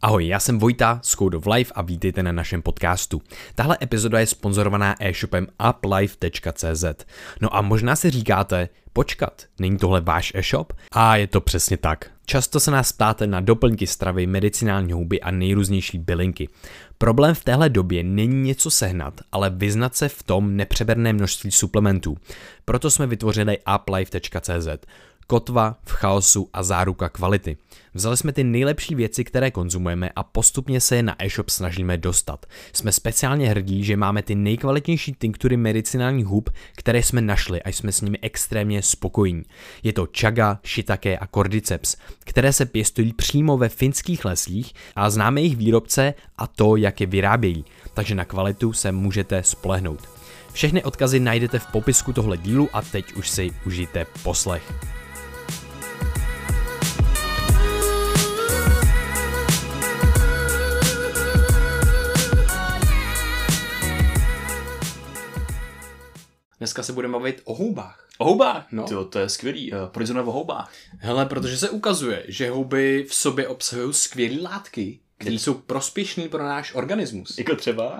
Ahoj, já jsem Vojta z Code of Life a vítejte na našem podcastu. Tahle epizoda je sponzorovaná e-shopem uplife.cz. No a možná si říkáte, počkat, není tohle váš e-shop? A je to přesně tak. Často se nás ptáte na doplňky stravy, medicinální houby a nejrůznější bylinky. Problém v téhle době není něco sehnat, ale vyznat se v tom nepřeberné množství suplementů. Proto jsme vytvořili uplife.cz. Kotva v chaosu a záruka kvality. Vzali jsme ty nejlepší věci, které konzumujeme a postupně se je na e-shop snažíme dostat. Jsme speciálně hrdí, že máme ty nejkvalitnější tinktury medicinálních hub, které jsme našli a jsme s nimi extrémně spokojení. Je to chaga, shiitake a cordyceps, které se pěstují přímo ve finských lesích a známe jejich výrobce a to, jak je vyrábějí. Takže na kvalitu se můžete spolehnout. Všechny odkazy najdete v popisku tohle dílu a teď už si užijte poslech. Dneska se budeme bavit o houbách. O houbách? No. To je skvělý. Proč zrovna o houbách? Hele, protože se ukazuje, že houby v sobě obsahují skvělé látky, které jsou prospěšné pro náš organismus. Jako třeba?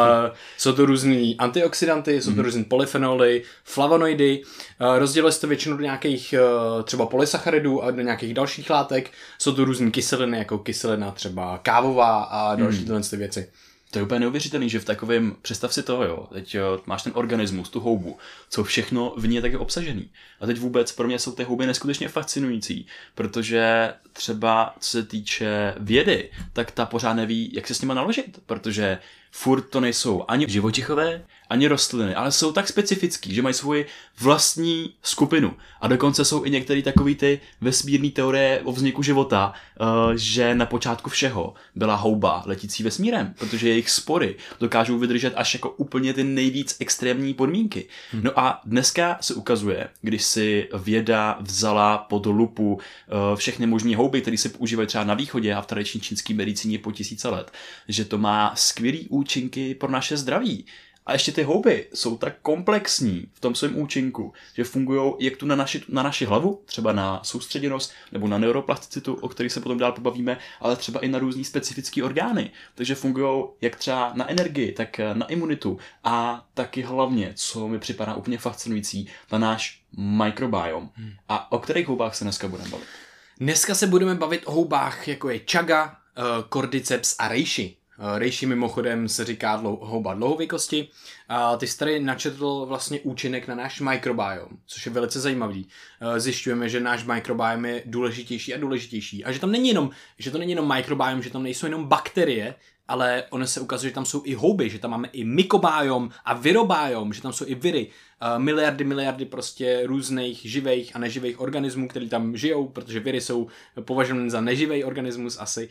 Jsou to různý antioxidanty, jsou to různý polyfenoly, flavonoidy, rozděluje se to většinou do nějakých třeba polysacharidů a do nějakých dalších látek. Jsou to různý kyseliny, jako kyselina třeba kávová a další tyhle věci. To je úplně neuvěřitelný, že v takovém, představ si toho, jo, teď máš ten organismus, tu houbu, co všechno v ní je taky obsažený. A teď vůbec pro mě jsou ty houby neskutečně fascinující, protože třeba co se týče vědy, tak ta pořád neví, jak se s nima naložit, protože furt to nejsou ani živočichové, ani rostliny, ale jsou tak specifický, že mají svoji vlastní skupinu. A dokonce jsou i některé takový ty vesmírné teorie o vzniku života, že na počátku všeho byla houba letící vesmírem, protože jejich spory dokážou vydržet až jako úplně ty nejvíc extrémní podmínky. No a dneska se ukazuje, když si věda vzala pod lupu všechny možné houby, které se používají třeba na východě a v tradiční čínské medicíně po tisíce let, že to má skvělý účinky pro naše zdraví. A ještě ty houby jsou tak komplexní v tom svém účinku, že fungují jak tu na naši hlavu, třeba na soustředěnost nebo na neuroplasticitu, o kterých se potom dál pobavíme, ale třeba i na různý specifické orgány. Takže fungují jak třeba na energii, tak na imunitu a taky hlavně, co mi připadá úplně fascinující, na náš mikrobiom. A o kterých houbách se dneska budeme bavit? Dneska se budeme bavit o houbách, jako je chaga, cordyceps a reishi. Reishi mimochodem se říká houba dlouhověkosti. Ty jsi tady načetl vlastně účinek na náš mikrobiom, což je velice zajímavý. Zjišťujeme, že náš mikrobiom je důležitější a důležitější. A že tam není jenom mikrobiom, že tam nejsou jenom bakterie, ale ono se ukazuje, že tam jsou i houby, že tam máme i mykobiom a virobiom, že tam jsou i viry. Miliardy prostě různých živých a neživých organismů, který tam žijou, protože viry jsou považovány za neživý organismus asi.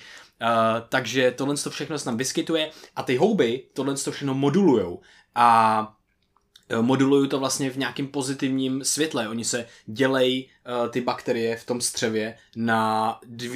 Takže tohle všechno se tam vyskytuje a ty houby tohle všechno modulujou. A modulují to vlastně v nějakém pozitivním světle. Oni se dělejí ty bakterie v tom střevě na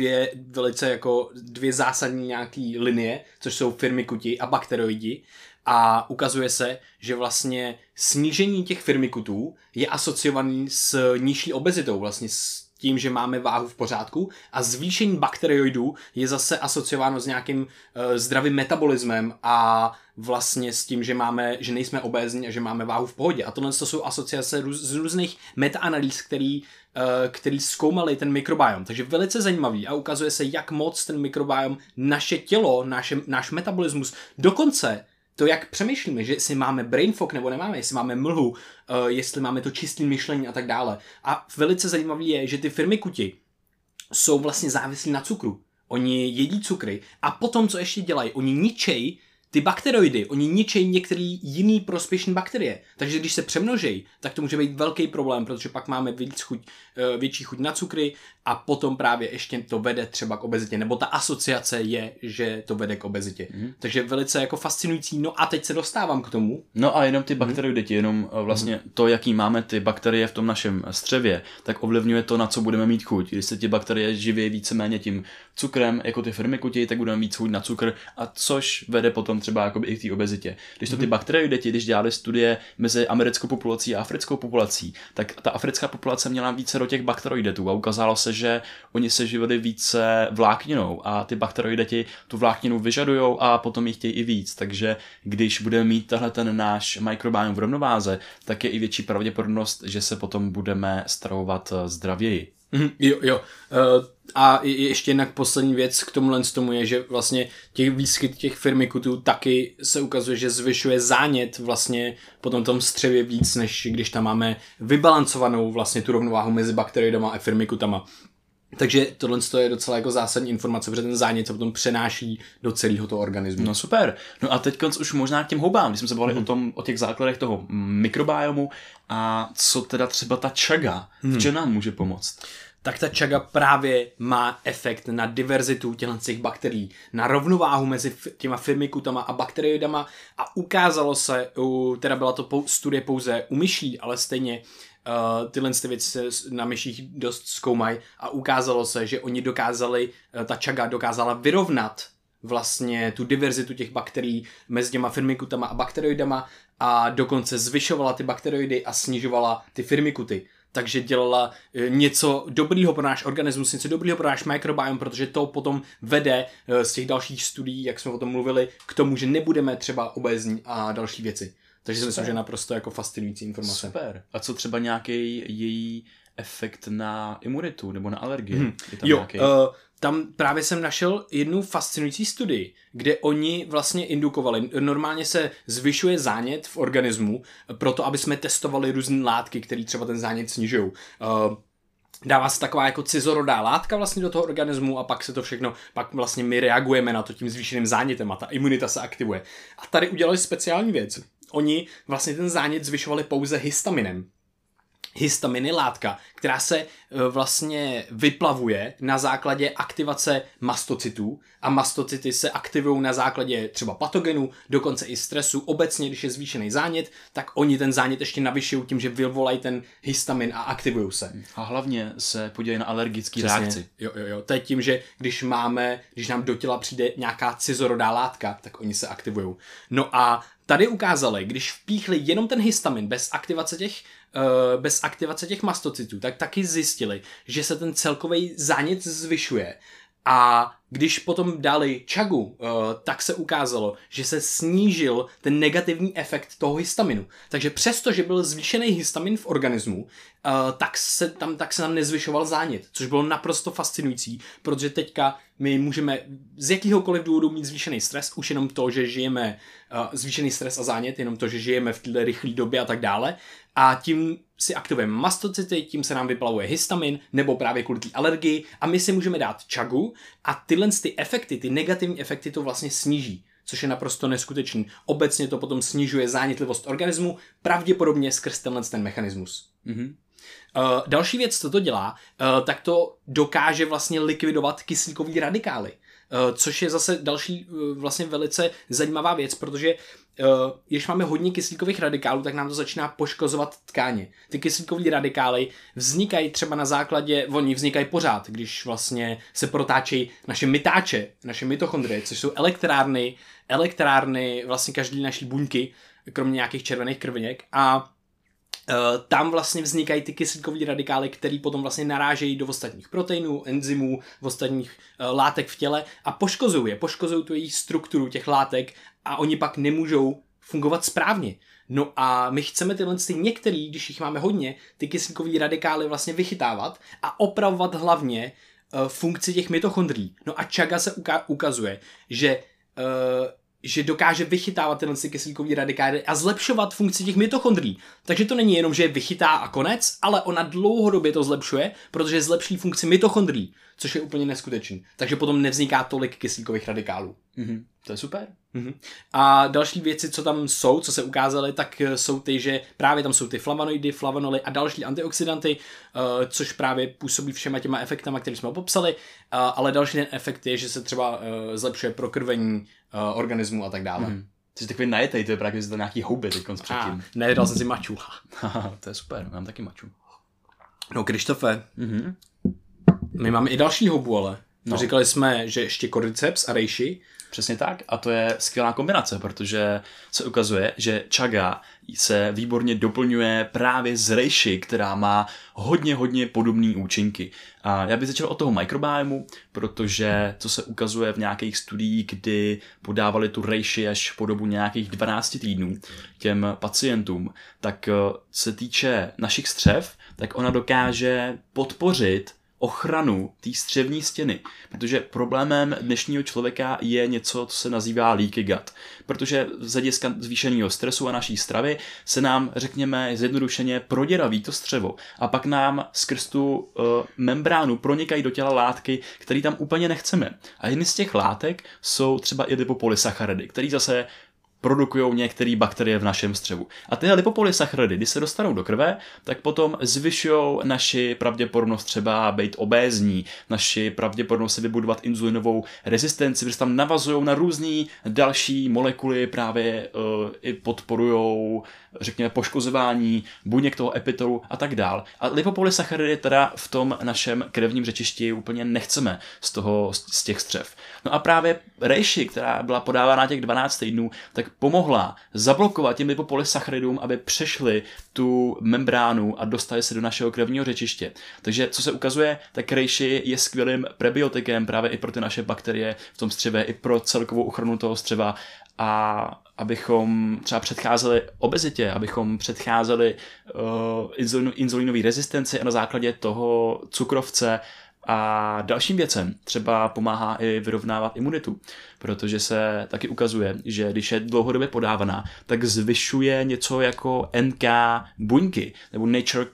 dvě zásadní nějaký linie, což jsou firmikuti a bakteroidi. A ukazuje se, že vlastně snížení těch firmikutů je asociovaný s nižší obezitou, vlastně s tím, že máme váhu v pořádku, a zvýšení bakterioidů je zase asociováno s nějakým zdravým metabolismem a vlastně s tím, že nejsme obézní a že máme váhu v pohodě. A tohle jsou asociace z různých metaanalýz, který zkoumali ten mikrobiom. Takže velice zajímavý a ukazuje se, jak moc ten mikrobiom, naše tělo, náš metabolismus, dokonce to, jak přemýšlíme, že jestli máme brain fog nebo nemáme, jestli máme mlhu, jestli máme to čisté myšlení a tak dále. A velice zajímavý je, že ty firmikuti jsou vlastně závislí na cukru. Oni jedí cukry a potom, co ještě dělají, oni ničejí ty bakteroidy, oni ničejí některé jiný prospěšné bakterie. Takže když se přemnožejí, tak to může být velký problém, protože pak máme větší chuť na cukry a potom právě ještě to vede třeba k obezitě. Nebo ta asociace je, že to vede k obezitě. Takže velice jako fascinující. No a teď se dostávám k tomu. No a jenom ty bakteroidy, jenom vlastně to, jaký máme ty bakterie v tom našem střevě, tak ovlivňuje to, na co budeme mít chuť. Když se ty bakterie živí víceméně tím cukrem, jako ty firmikuti, tak budeme mít chuť na cukr, a což vede potom třeba jakoby i k té obezitě. Když to ty bakterioideti, když dělali studie mezi americkou populací a africkou populací, tak ta africká populace měla více do těch bakterioidetů a ukázalo se, že oni se živili více vlákninou a ty bakterioideti tu vlákninu vyžadujou a potom ji chtějí i víc. Takže když budeme mít tahle ten náš mikrobiom v rovnováze, tak je i větší pravděpodobnost, že se potom budeme stravovat zdravěji. Jo. A ještě jinak poslední věc k tomu je, že vlastně výskyt těch firmikutů taky se ukazuje, že zvyšuje zánět vlastně potom tom střevě víc, než když tam máme vybalancovanou vlastně tu rovnováhu mezi bakterioidama a firmikutama. Takže tohle je docela jako zásadní informace, protože ten zánět se potom přenáší do celého toho organismu. No super. No a teď už možná k těm houbám, když jsme se bavili o těch základech toho mikrobiomu a co teda třeba ta chaga, v čem nám může pomoct? Tak ta chaga právě má efekt na diverzitu těch bakterií, na rovnováhu mezi těma firmikutama a bakterioidama a ukázalo se, teda byla to studie pouze u myší, ale stejně tyhle věci se na myších dost zkoumají a ukázalo se, že oni ta chaga dokázala vyrovnat vlastně tu diverzitu těch bakterií mezi těma firmikutama a bakterioidama a dokonce zvyšovala ty bakterioidy a snižovala ty firmikuty. Takže dělala něco dobrýho pro náš organismus, něco dobrýho pro náš mikrobiom, protože to potom vede z těch dalších studií, jak jsme o tom mluvili, k tomu, že nebudeme třeba obézní a další věci. Takže si myslím, že je naprosto jako fascinující informace. Super. A co třeba nějaký její efekt na imunitu nebo na alergie? Tam právě jsem našel jednu fascinující studii, kde oni vlastně indukovali. Normálně se zvyšuje zánět v organismu proto, aby jsme testovali různé látky, které třeba ten zánět snižují. Dává se taková jako cizorodá látka vlastně do toho organismu a pak se to všechno, pak vlastně my reagujeme na to tím zvýšeným zánětem a ta imunita se aktivuje. A tady udělali speciální věc. Oni vlastně ten zánět zvyšovali pouze histaminem. Histamin je látka, která se vlastně vyplavuje na základě aktivace mastocytů a mastocyty se aktivují na základě třeba patogenů, dokonce i stresu. Obecně, když je zvýšený zánět, tak oni ten zánět ještě navyšují tím, že vyvolají ten histamin a aktivují se. A hlavně se podívají na alergické reakci. Jo. To je tím, že když nám do těla přijde nějaká cizorodá látka, tak oni se aktivují. No a tady ukázali, když vpíchli jenom ten histamin bez aktivace těch mastocytů, tak taky zjistili, že se ten celkový zánět zvyšuje. A když potom dali chagu, tak se ukázalo, že se snížil ten negativní efekt toho histaminu. Takže přesto, že byl zvýšený histamin v organismu, tak se tam nezvyšoval zánět, což bylo naprosto fascinující, protože teďka my můžeme z jakýhokoliv důvodu mít zvýšený stres, už jenom to, že žijeme, zvýšený stres a zánět, jenom to, že žijeme v této rychlé době a tak dále. A tím si aktivujeme mastocyty, tím se nám vyplavuje histamin, nebo právě kvůli té alergii a my si můžeme dát chagu a tyhle ty efekty, ty negativní efekty to vlastně sníží, což je naprosto neskutečný. Obecně to potom snižuje zánětlivost organismu, pravděpodobně skrz ten mechanismus. Další věc, co to dělá, tak to dokáže vlastně likvidovat kyslíkový radikály. Což je zase další vlastně velice zajímavá věc, protože když máme hodně kyslíkových radikálů, tak nám to začíná poškozovat tkáně. Ty kyslíkové radikály vznikají třeba na základě, oni vznikají pořád, když vlastně se protáčejí naše mytáče, naše mitochondrie, což jsou elektrárny vlastně každý naší buňky, kromě nějakých červených krvinek a tam vlastně vznikají ty kyslíkové radikály, které potom vlastně narážejí do ostatních proteinů, enzymů, v ostatních látek v těle a poškozují tu jejich strukturu těch látek a oni pak nemůžou fungovat správně. No a my chceme některý, když jich máme hodně, ty kyslíkové radikály vlastně vychytávat a opravovat hlavně funkci těch mitochondrií. No a chaga se ukazuje, že dokáže vychytávat tyhle kyslíkové radikály a zlepšovat funkci těch mitochondrií. Takže to není jenom, že je vychytá a konec, ale ona dlouhodobě to zlepšuje, protože zlepší funkci mitochondrií, což je úplně neskutečný. Takže potom nevzniká tolik kyslíkových radikálů. To je super. A další věci, co tam jsou, co se ukázaly, tak jsou ty, že právě tam jsou ty flavonoidy, flavonoly a další antioxidanty, což právě působí všema těma efektama, které jsme popsali, ale další ten efekt je, že se třeba zlepšuje prokrvení organismu a tak dále. Jsi takový najetej, to je právě, že to nějaký houby teďkonc předtím. Nejedal jsem si mačů. To je super, mám taky mačů. No, Krištofe, my máme i další houbu, ale. No. Říkali jsme, že ještě cordyceps a reishi. Přesně tak a to je skvělá kombinace, protože se ukazuje, že chaga se výborně doplňuje právě z reishi, která má hodně podobné účinky. A já bych začal od toho mikrobiomu, protože co se ukazuje v nějakých studiích, kdy podávali tu reishi až po dobu nějakých 12 týdnů těm pacientům, tak se týče našich střev, tak ona dokáže podpořit ochranu té střevní stěny, protože problémem dnešního člověka je něco, co se nazývá leaky gut, protože z hlediska zvýšeného stresu a naší stravy se nám, řekněme, zjednodušeně proděraví to střevo a pak nám skrz tu membránu pronikají do těla látky, které tam úplně nechceme. A jedny z těch látek jsou třeba i lipopolysacharidy, které zase produkují některé bakterie v našem střevu. A tyhle lipopolysacharidy, když se dostanou do krve, tak potom zvyšují naši pravděpodobnost třeba být obézní, naši pravděpodobnost se vybudovat inzulinovou rezistenci, protože tam navazují na různé další molekuly, právě i podporují, řekněme, poškozování buněk toho epitelu a tak dál. A lipopolysacharidy teda v tom našem krevním řečišti úplně nechceme z těch střev. No a právě reishi, která byla podávána těch 12 týdnů, tak pomohla zablokovat těm lipopolysacharidům, aby přešli tu membránu a dostali se do našeho krevního řečiště. Takže co se ukazuje, tak reishi je skvělým prebiotikem právě i pro ty naše bakterie v tom střevě, i pro celkovou ochranu toho střeva a abychom třeba předcházeli obezitě, abychom předcházeli inzulinové rezistenci a na základě toho cukrovce a dalším věcem třeba pomáhá i vyrovnávat imunitu, protože se taky ukazuje, že když je dlouhodobě podávaná, tak zvyšuje něco jako NK buňky, nebo natural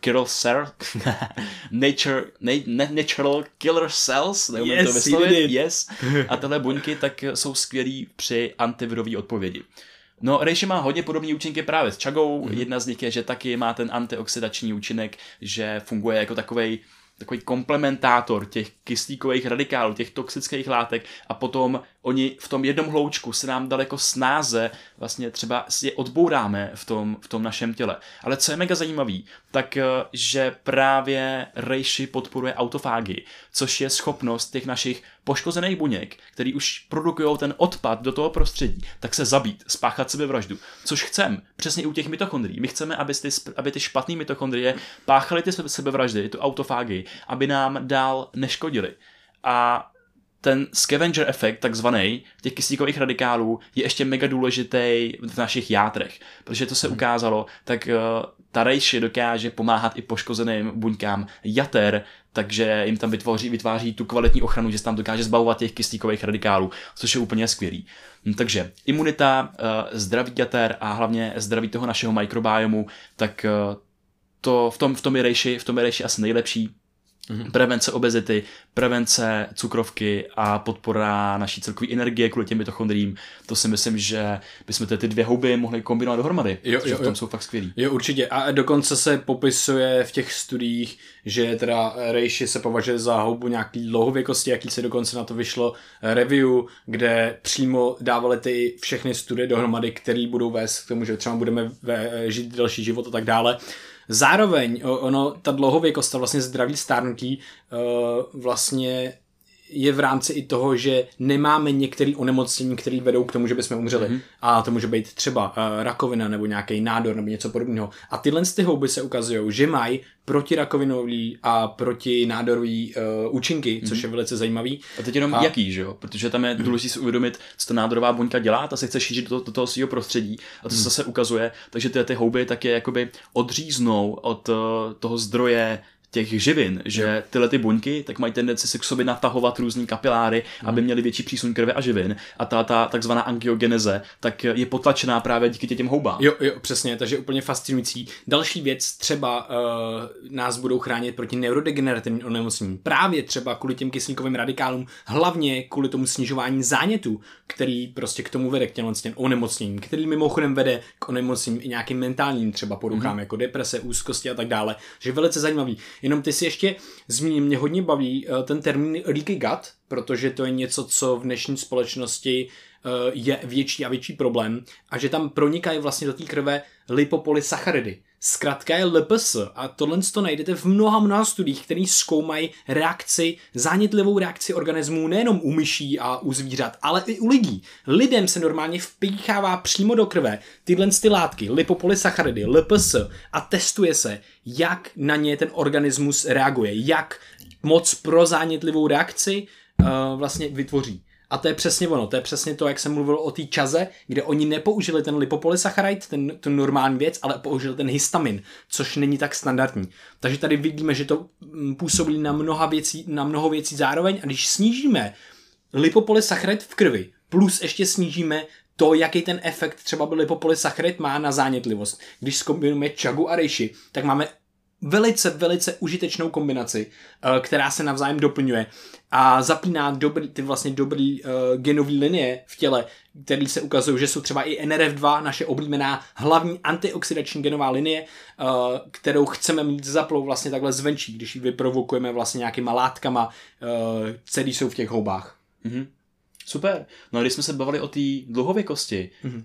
killer cells, neumím to vyslovit, yes. A tyhle buňky tak jsou skvělý při antivirové odpovědi. No, reishi má hodně podobné účinky právě s chagou. Jedna z nich je, že taky má ten antioxidační účinek, že funguje jako takový komplementátor těch kyslíkových radikálů, těch toxických látek a potom oni v tom jednom hloučku se nám daleko snáze vlastně třeba je odbouráme v tom našem těle. Ale co je mega zajímavý, tak že právě reishi podporuje autofágii, což je schopnost těch našich poškozených buněk, který už produkují ten odpad do toho prostředí, tak se zabít, spáchat sebevraždu. Což chceme, přesně i u těch mitochondrií. My chceme, aby ty špatné mitochondrie páchaly ty sebevraždy, tu autofágii, aby nám dál neškodily. A ten scavenger efekt, takzvaný, těch kyslíkových radikálů, je ještě mega důležitý v našich játrech. Protože to se ukázalo, tak ta reishi dokáže pomáhat i poškozeným buňkám jater, takže jim tam vytváří tu kvalitní ochranu, že se tam dokáže zbavovat těch kyslíkových radikálů, což je úplně skvělý. Takže imunita, zdraví jater a hlavně zdraví toho našeho mikrobiomu, tak to v tom je reishi asi nejlepší. Prevence obezity, prevence cukrovky a podpora naší celkové energie kvůli těm mitochondriím. To si myslím, že bychom ty dvě houby mohli kombinovat dohromady. Jo. V tom jsou fakt skvělý. Jo, určitě. A dokonce se popisuje v těch studiích, že teda reishi se považuje za houbu nějaký dlouhověkosti, jaký se dokonce na to vyšlo review, kde přímo dávali ty všechny studie dohromady, které budou vést k tomu, že třeba budeme žít další život a tak dále. Zároveň ta dlouhověkost a vlastně zdravý stárnutí vlastně je v rámci i toho, že nemáme některé onemocnění, které vedou k tomu, že bychom umřeli. A to může být třeba rakovina nebo nějaký nádor nebo něco podobného. A tyhle ty houby se ukazují, že mají protirakovinový a protinádorový účinky, což je velice zajímavý. A teď jenom jaký, že jo? Protože tam je důležité si uvědomit, co ta nádorová buňka dělá, ta se chce šířit do toho svého prostředí a to se zase ukazuje, takže ty houby taky jakoby odříznou od toho zdroje těch živin, že tyhle ty buňky tak mají tendenci si k sobě natahovat různý kapiláry, aby měly větší přísun krve a živin a ta takzvaná angiogeneze tak je potlačená právě díky těm houbám. Jo, přesně, takže úplně fascinující. Další věc, třeba nás budou chránit proti neurodegenerativním onemocněním. Právě třeba kvůli těm kyslíkovým radikálům, hlavně kvůli tomu snižování zánětu, který prostě k tomu vede k těm onemocněním, který mimochodem vede k onemocněním i nějakým mentálním třeba poruchám, jako deprese, úzkosti a tak dále. Že velice zajímavý. Jenom ty si ještě zmíním, mě hodně baví ten termín leaky gut, protože to je něco, co v dnešní společnosti je větší a větší problém a že tam pronikají vlastně do té krve lipopolysacharidy, zkratka je LPS a tohle to najdete v mnoha studiích, které zkoumají zánětlivou reakci organismů nejenom u myší a u zvířat, ale i u lidí. Lidem se normálně vpíchává přímo do krve tyhle látky, lipopolysacharidy, LPS a testuje se, jak na ně ten organismus reaguje, jak moc pro zánětlivou reakci vlastně vytvoří. A to je přesně ono, to je přesně to, jak jsem mluvil o té čaze, kde oni nepoužili ten lipopolysacharid, tu normální věc, ale použili ten histamin, což není tak standardní. Takže tady vidíme, že to působí na mnoho věcí zároveň a když snížíme lipopolysacharid v krvi, plus ještě snížíme to, jaký ten efekt třeba lipopolysacharid má na zánětlivost. Když zkombinujeme chagu a reishi, tak máme velice užitečnou kombinaci, která se navzájem doplňuje a zapíná dobrý genový linie v těle, které se ukazují, že jsou třeba i NRF2, naše oblíbená hlavní antioxidační genová linie, kterou chceme mít zaplou vlastně takhle zvenčí, když ji vyprovokujeme vlastně nějakýma látkama, které jsou v těch houbách. Mm-hmm. Super. No a když jsme se bavili o té dlouhověkosti,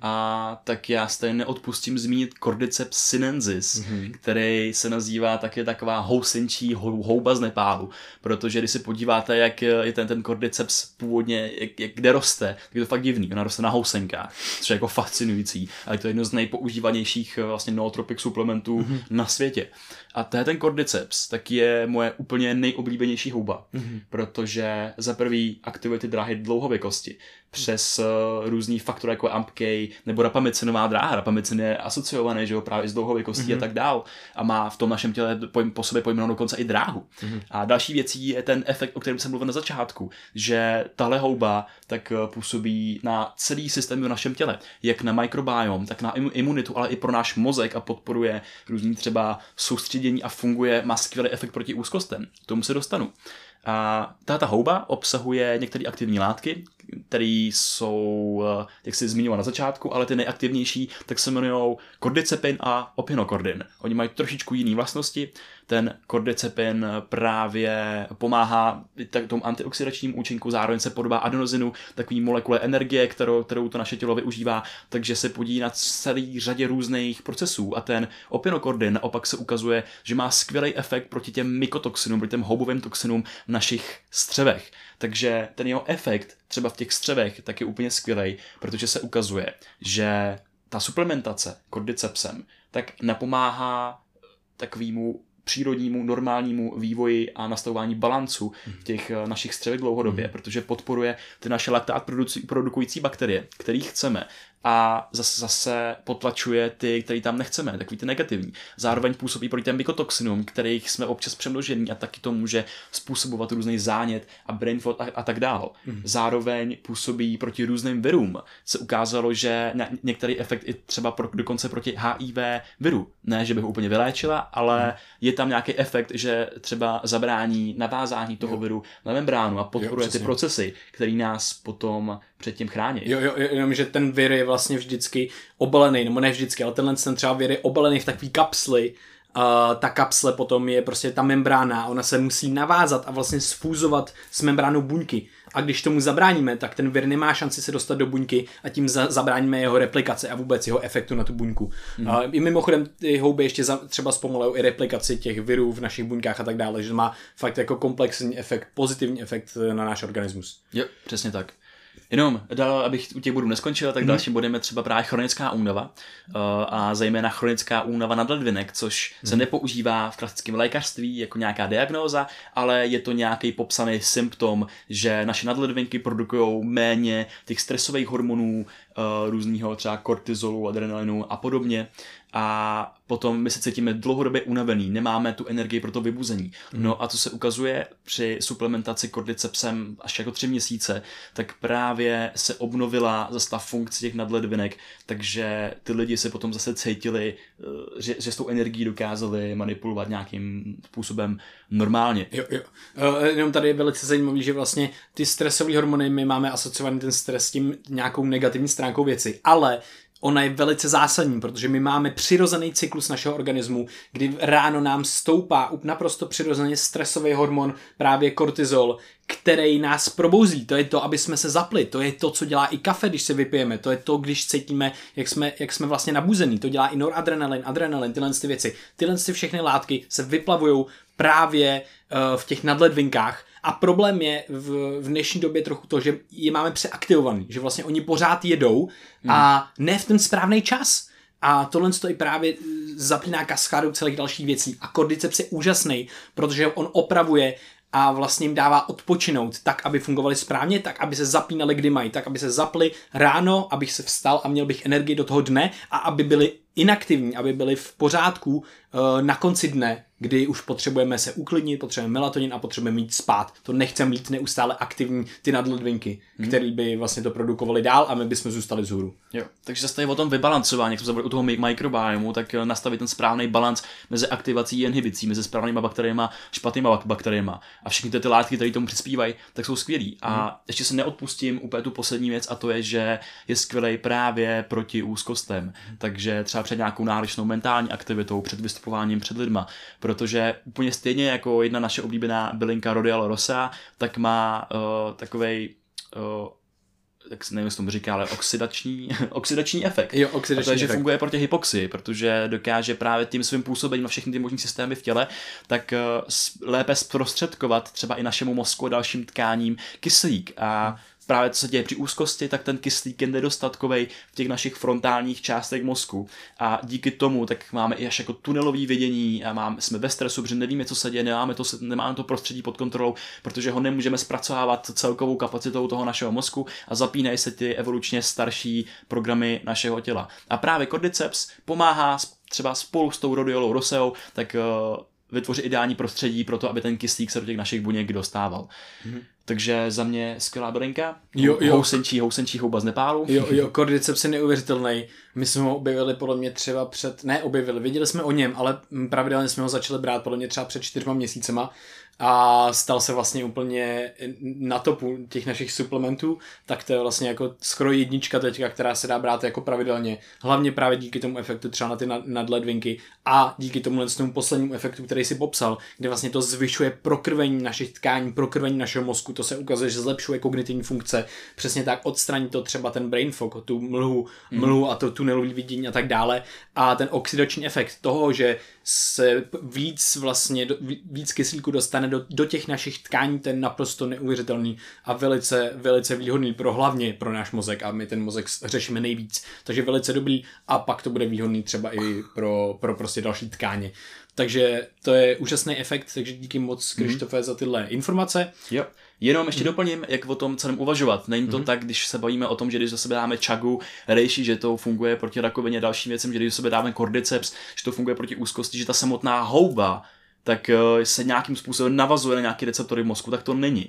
a tak já stejně neodpustím zmínit Cordyceps sinensis, který se nazývá taky taková housenčí houba z Nepálu, protože když se podíváte, jak je ten Cordyceps původně, kde roste, tak je to fakt divný. Ona roste na housenkách, což je jako fascinující, ale to je jedno z nejpoužívanějších vlastně nootropic suplementů na světě. A ten Cordyceps tak je moje úplně nejoblíbenější houba, protože za prvý aktivuje ty dráhy dlouhověkosti přes různý faktory jako AMPK nebo rapamycinová dráha. Rapamycin je asociovaný, že jo, právě s dlouhověkostí a tak dál a má v tom našem těle po sobě pojmenovanou dokonce i dráhu. A další věcí je ten efekt, o kterém jsem mluvil na začátku, že tahle houba tak působí na celý systém v našem těle, jak na mikrobiom, tak na imunitu, ale i pro náš mozek a podporuje různý třeba soustředění a má skvělý efekt proti úzkostem. K tomu se dostanu. A ta houba obsahuje některé aktivní látky, které jsou, jak jsi zmiňoval na začátku, ale ty nejaktivnější, tak se jmenují cordycepin a opinokordin. Oni mají trošičku jiné vlastnosti. Ten cordycepin právě pomáhá tomu antioxidačnímu účinku, zároveň se podobá adenozinu, takový molekule energie, kterou to naše tělo využívá, takže se podílí na celý řadě různých procesů. A ten opinokordin naopak se ukazuje, že má skvělý efekt proti těm mykotoxinům, proti těm houbovým toxinům v našich střevech. Takže ten jeho efekt třeba v těch střevech tak je úplně skvělý, protože se ukazuje, že ta suplementace cordycepsem tak napomáhá takovému přírodnímu, normálnímu vývoji a nastavování balancu v těch našich střevech dlouhodobě, protože podporuje ty naše laktát produkující bakterie, který chceme, a zase potlačuje ty, který tam nechceme, takový ty negativní. Zároveň působí proti těm mykotoxinům, kterých jsme občas přemnožení a taky to může způsobovat různý zánět a brain fog a tak dál. Zároveň působí proti různým virům. Se ukázalo, že některý efekt i třeba dokonce proti HIV viru. Ne, že by ho úplně vyléčila, ale je tam nějaký efekt, že třeba zabrání navázání toho viru na membránu a podporuje ty procesy, které nás potom předtím chrání. Jenom, že ten vir je vlastně vždycky obalený, nebo ne vždycky, ale ten třeba vir je obalený v takové kapsli. Ta kapsle potom je prostě ta membrána, ona se musí navázat a vlastně sfúzovat s membránou buňky. A když tomu zabráníme, tak ten vir nemá šanci se dostat do buňky a tím zabráníme jeho replikaci a vůbec jeho efektu na tu buňku. I mimochodem ty houby ještě třeba zpomalujou i replikaci těch virů v našich buňkách a tak dále, že má fakt jako komplexní efekt, pozitivní efekt na náš organismus. Jo, přesně tak. Jenom, abych u těch bodů neskončil, tak dalším bodem je třeba právě chronická únava a zejména chronická únava nadledvinek, což se nepoužívá v klasickém lékařství jako nějaká diagnóza, ale je to nějaký popsaný symptom, že naše nadledvinky produkují méně těch stresových hormonů, různýho třeba kortizolu, adrenalinu a podobně. A potom my se cítíme dlouhodobě unavený, nemáme tu energii pro to vybuzení. No a co se ukazuje při suplementaci cordycepsem až jako 3 měsíce, tak právě se obnovila zase ta funkce těch nadledvinek, takže ty lidi se potom zase cítili, že s tou energií dokázali manipulovat nějakým způsobem normálně. Jo. Jenom tady je velice zajímavý, že vlastně ty stresové hormony, my máme asociovaný ten stres s tím nějakou negativní stránkou věci, ale ona je velice zásadní, protože my máme přirozený cyklus našeho organismu, kdy ráno nám stoupá naprosto přirozeně stresový hormon, právě kortizol, který nás probouzí. To je to, aby jsme se zapli. To je to, co dělá i kafe, když se vypijeme. To je to, když cítíme, jak jsme vlastně nabuzení. To dělá i noradrenalin, adrenalin, tyhle ty věci. Tyhle ty všechny látky se vyplavujou právě v těch nadledvinkách. A problém je v dnešní době trochu to, že je máme přeaktivovaný, že vlastně oni pořád jedou a ne v ten správný čas. A tohle to i právě zapíná kaskádu celých dalších věcí. A kordyceps je úžasný, protože on opravuje a vlastně jim dává odpočinout tak, aby fungovali správně, tak, aby se zapínali, kdy mají, tak, aby se zapli ráno, abych se vstal a měl bych energii do toho dne a aby byli inaktivní, aby byli v pořádku na konci dne, kdy už potřebujeme se uklidnit, potřebujeme melatonin a potřebujeme jít spát. To nechceme mít neustále aktivní ty nadledvinky, které by vlastně to produkovaly dál a my bychom zůstali vzhůru. Jo, takže zase tady o tom vybalancování, jak jsme se u toho mikrobiomu, tak nastavit ten správný balans mezi aktivací a inhibicí, mezi správnýma bakteriemi, špatnýma bakteriemi. A všechny ty látky, které tomu přispívají, tak jsou skvělý. A ještě se neodpustím úplně tu poslední věc, a to je, že je skvělý právě proti úzkostem. Takže třeba před nějakou náročnou mentální aktivitou, před vystupováním před lidma, protože úplně stejně jako jedna naše oblíbená bylinka Rhodiola rosea, tak má takovej tak nevím, jestli tomu říká, ale oxidační efekt. Jo, oxidační efekt. Že funguje proti hypoxii, protože dokáže právě tím svým působením na všechny ty možný systémy v těle, tak lépe zprostředkovat třeba i našemu mozku a dalším tkáním kyslík. A právě co se děje při úzkosti, tak ten kyslík je nedostatkový v těch našich frontálních částech mozku. A díky tomu tak máme i až jako tunelový vidění a jsme ve stresu, protože nevíme, co se děje, nemáme to prostředí pod kontrolou, protože ho nemůžeme zpracovávat celkovou kapacitou toho našeho mozku a zapínají se ty evolučně starší programy našeho těla. A právě kordyceps pomáhá třeba spolu s tou Rhodiolou roseou, tak vytvořit ideální prostředí pro to, aby ten kyslík se do těch našich buněk dostával. Takže za mě skvělá bylinka. Housenčí houba z Nepálu. Jo, kordyceps je neuvěřitelný. My jsme ho objevili podle mě třeba viděli jsme o něm, ale pravidelně jsme ho začali brát podle mě třeba před 4 měsícema a stal se vlastně úplně na topu těch našich suplementů, tak to je vlastně jako skoro jednička teďka, která se dá brát jako pravidelně. Hlavně právě díky tomu efektu třeba na ty nadledvinky a díky tomu poslednímu efektu, který si popsal, kde vlastně to zvyšuje prokrvení našich tkání, prokrvení našeho mozku, to se ukazuje, že zlepšuje kognitivní funkce, přesně tak odstraní to třeba ten brain fog, tu mlhu a to tunelový vidění a tak dále a ten oxidační efekt toho, že se víc kyslíku dostane do těch našich tkání, ten naprosto neuvěřitelný a velice, velice výhodný hlavně pro náš mozek a my ten mozek řešíme nejvíc, takže velice dobrý a pak to bude výhodný třeba i pro prostě další tkáně. Takže to je úžasný efekt, takže díky moc, Krištofe, za tyhle informace. Jo. Jenom ještě doplním, jak o tom celém uvažovat. Není to tak, když se bavíme o tom, že když do sebe dáme čagu, reishi, že to funguje proti rakovině, dalším věcem, že když do sebe dáme kordyceps, že to funguje proti úzkosti, že ta samotná houba tak se nějakým způsobem navazuje na nějaké receptory v mozku, tak to není.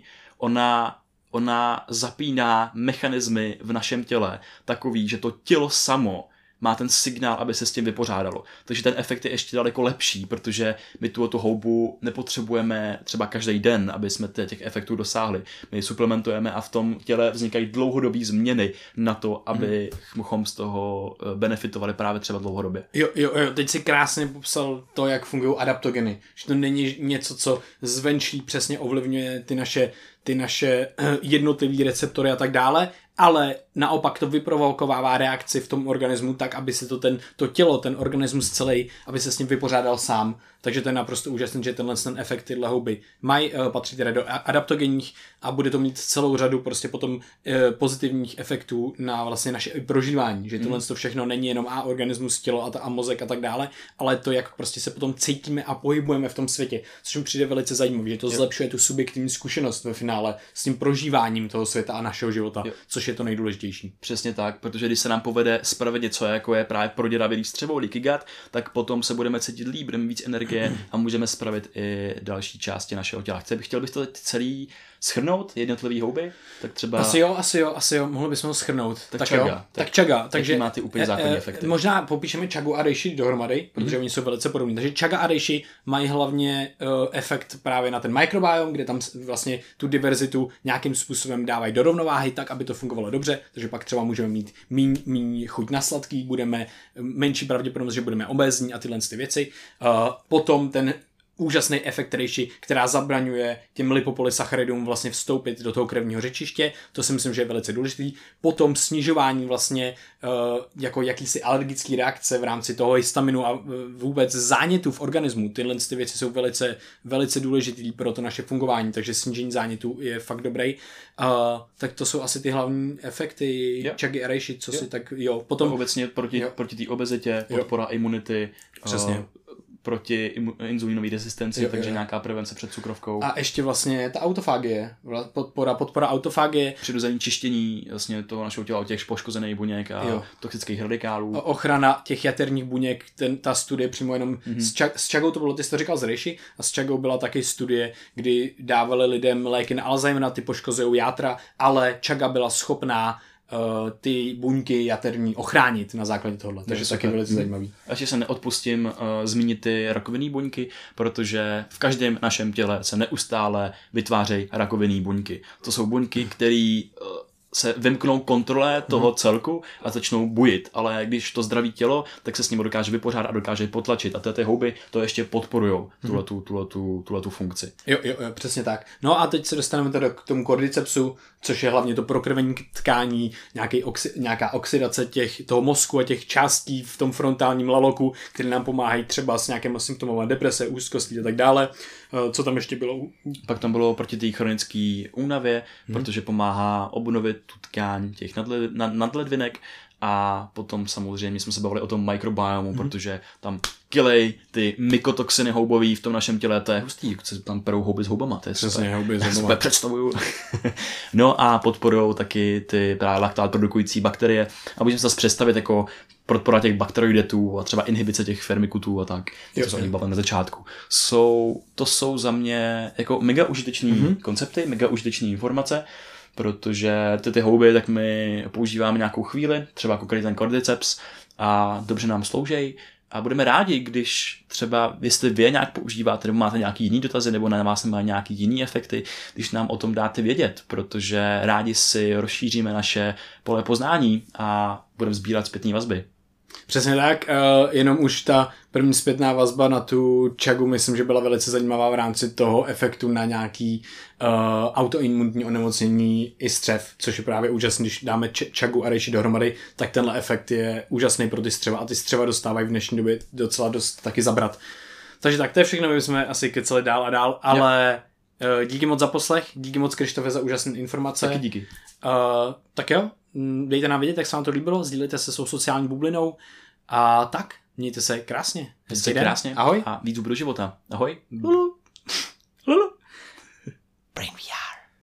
Ona zapíná mechanismy v našem těle takový, že to tělo samo má ten signál, aby se s tím vypořádalo. Takže ten efekt je ještě daleko lepší, protože my tu houbu nepotřebujeme třeba každý den, aby jsme těch efektů dosáhli. My suplementujeme a v tom těle vznikají dlouhodobé změny na to, abychom z toho benefitovali právě třeba dlouhodobě. Jo, teď si krásně popsal to, jak fungují adaptogeny. Že to není něco, co zvenčí přesně ovlivňuje ty naše jednotlivé receptory a tak dále, ale naopak to vyprovokovává reakci v tom organismu tak, aby se to tělo, ten organismus celý, aby se s ním vypořádal sám. Takže to je naprosto úžasné, že ten efekt tyhle houby mají, patří teda do adaptogenních a bude to mít celou řadu prostě potom pozitivních efektů na vlastně naše prožívání, že tohle to všechno není jenom organismus, tělo a mozek a tak dále, ale to, jak prostě se potom cítíme a pohybujeme v tom světě, což mi přijde velice zajímavé, že to zlepšuje tu subjektivní zkušenost ve finále s tím prožíváním toho světa a našeho života, což je to nejdůležitější. Přesně tak, protože když se nám povede spravit něco, jako je právě proděravý střevo, leaky gut, tak potom se budeme cítit líp, budeme víc energie a můžeme spravit i další části našeho těla. Chtěl bych to celý shrnout jednotlivý houby, tak třeba... Asi jo, mohli bychom ho shrnout. Tak chaga. Tak chaga. Takže má ty úplně základní efekty. Možná popíšeme chagu a reishi dohromady, protože oni jsou velice podobní. Takže chaga a reishi mají hlavně efekt právě na ten microbiome, kde tam vlastně tu diverzitu nějakým způsobem dávají do rovnováhy tak, aby to fungovalo dobře, takže pak třeba můžeme mít míň chuť na sladký, budeme menší pravděpodobnost, že budeme obézní a tyhle ty věci. Potom ten úžasný efekt reishi, která zabraňuje těm lipopolysacharidům vlastně vstoupit do toho krevního řečiště, to si myslím, že je velice důležitý. Potom snižování vlastně jako jakýsi alergický reakce v rámci toho histaminu a vůbec zánětu v organismu. Tyhle ty věci jsou velice, velice důležitý pro to naše fungování, takže snížení zánětu je fakt dobrý. Tak to jsou asi ty hlavní efekty chagy a reishi, co si tak Potom obecně proti té obezitě, podpora imunity. Přesně. Proti inzulínové rezistenci, takže nějaká prevence před cukrovkou. A ještě vlastně ta autofágie, podpora autofágie. Přirozené čištění vlastně toho našeho těla od těch poškozených buněk a toxických radikálů. Ochrana těch jaterních buněk, ta studie přímo jenom s chagou to bylo, ty jsi to říkal z reishi, a s chagou byla taky studie, kdy dávali lidem léky na Alzheimera, ty poškozují játra, ale chaga byla schopná ty buňky jaterní ochránit na základě tohle. Takže to taky velice zajímavý. A ještě se neodpustím zmínit ty rakovinné buňky, protože v každém našem těle se neustále vytvářejí rakovinné buňky. To jsou buňky, které se vymknou kontrole toho celku a začnou bujit, ale když to zdraví tělo, tak se s ním dokáže vypořádat a dokáže potlačit a ty houby to ještě podporujou, tuhletu funkci. Jo, přesně tak. No a teď se dostaneme teda k tomu cordycepsu, což je hlavně to prokrvení tkání, nějaká oxidace toho mozku a těch částí v tom frontálním laloku, které nám pomáhají třeba s nějakým symptomem deprese, úzkostí a tak dále. Co tam ještě bylo? Pak tam bylo proti té chronické únavě, protože pomáhá obnovit tu tkáň těch nadledvinek a potom samozřejmě jsme se bavili o tom mikrobiomu, protože tam kilej ty mykotoxiny houbový v tom našem těle, to je hustý, jak se tam perou houby s houbama, to je přesně, houby s houbama. Já si představuju. No a podporujou taky ty právě laktát produkující bakterie a můžeme se zase představit jako podpora těch bakteroidetů a třeba inhibice těch firmikutů a tak, co se o nich bavíme na začátku. To jsou za mě jako mega užitečný koncepty, mega užitečný informace, protože ty houby tak my používáme nějakou chvíli, třeba jako ten cordyceps a dobře nám slouží a budeme rádi, když třeba, jestli vy nějak používáte, nebo máte nějaký jiný dotazy, nebo na vás má nějaký jiný efekty, když nám o tom dáte vědět, protože rádi si rozšíříme naše pole poznání a budeme sbírat zpětné vazby. Přesně tak, jenom už ta první zpětná vazba na tu chagu myslím, že byla velice zajímavá v rámci toho efektu na nějaký autoimunitní onemocnění i střev, což je právě úžasný, když dáme chagu a reishi dohromady, tak tenhle efekt je úžasný pro ty střeva a ty střeva dostávají v dnešní době docela dost taky zabrat. Takže tak, to je všechno, my jsme asi keceli dál a dál, ale díky moc za poslech, díky moc Krištofe za úžasné informace. Taky díky. Tak jo, dejte nám vědět, jak se vám to líbilo, sdílejte se svou sociální bublinou a tak, mějte se krásně. Mějte se krásně. Ahoj. A víc do života. Ahoj.